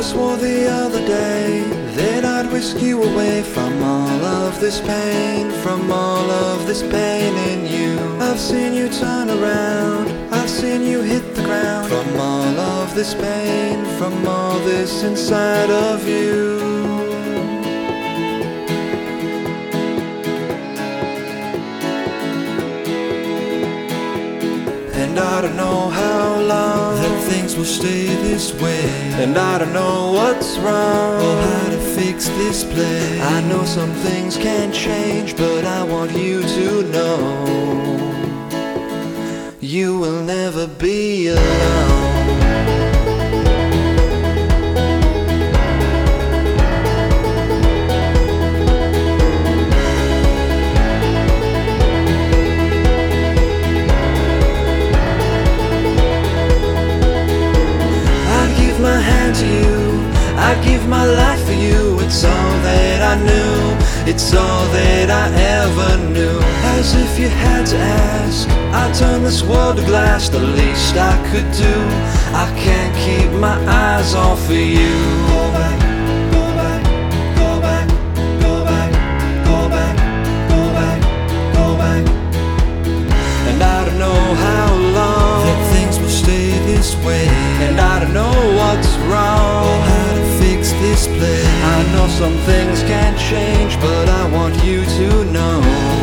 swore the other day that I'd whisk you away from all of this pain, from all of this pain in you. I've seen you turn around, I've seen you hit the ground, from all of this pain, from all this inside of you. And I don't know how long that things will stay this way, and I don't know what's wrong or how to fix this place. I know some things can't change, but I want you to know you will never be alone. My hand to you, I give my life for you. It's all that I knew, it's all that I ever knew. As if you had to ask, I turn this world to glass, the least I could do. I can't keep my eyes off of you. Go back, go back, go back, go back, go back, go back, go back. And I don't know how long that things will stay this way, and I don't know what's wrong or how to fix this place. I know some things can't change, but I want you to know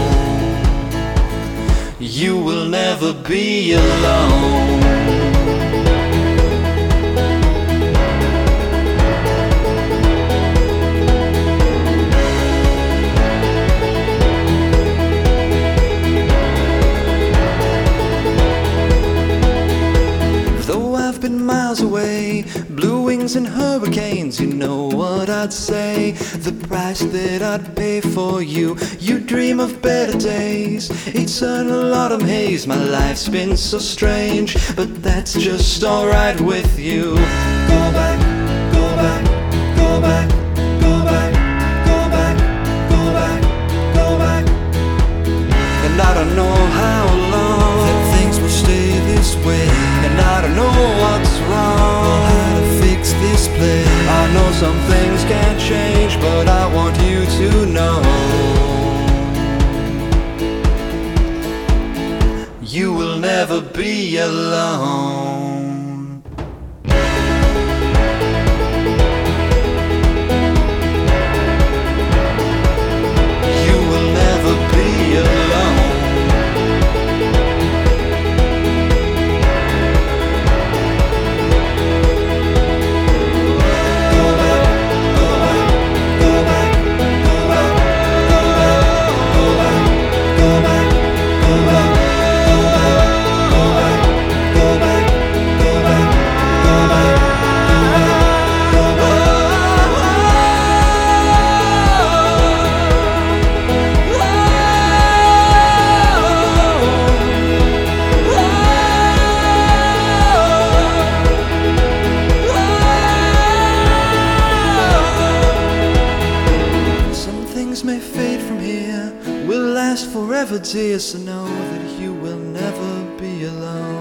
you will never be alone. Been miles away, blue wings and hurricanes, you know what I'd say, the price that I'd pay for you. You dream of better days, eternal autumn haze. My life's been so strange, but that's just alright with you. Go back, go back, go back, go back, go back, go back, go back. And I don't know how long that things will stay this way, and I don't know what's wrong or how to fix this place. I know some things can't change, but I want you to know you will never be alone. You will never be alone. May fade from here, will last forever, dear, so know that you will never be alone.